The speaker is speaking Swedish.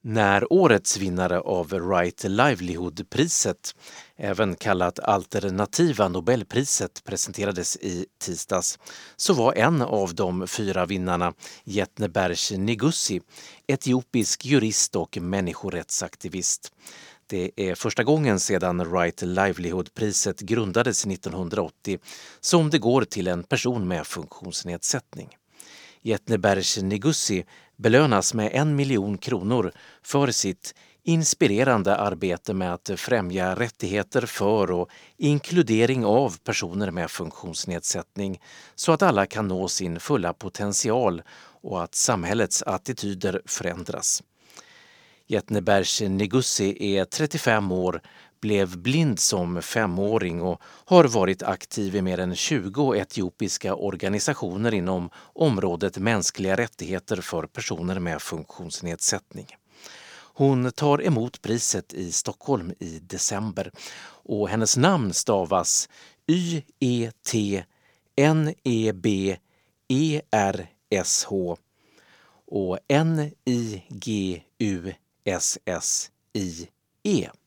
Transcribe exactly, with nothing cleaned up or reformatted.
När årets vinnare av Right Livelihood-priset, även kallat alternativa Nobelpriset, presenterades i tisdags, så var en av de fyra vinnarna Yetnebersh Negussi, etiopisk jurist och människorättsaktivist. Det är första gången sedan Right Livelihood-priset grundades nittonhundraåttio som det går till en person med funktionsnedsättning. Yetnebersh Negussi belönas med en miljon kronor för sitt inspirerande arbete med att främja rättigheter för och inkludering av personer med funktionsnedsättning så att alla kan nå sin fulla potential och att samhällets attityder förändras. Yetnebersh Negussi är trettiofem år, blev blind som femåring och har varit aktiv i mer än tjugo etiopiska organisationer inom området mänskliga rättigheter för personer med funktionsnedsättning. Hon tar emot priset i Stockholm i december och hennes namn stavas Y E T N E B E R S H och N I G U S S I E.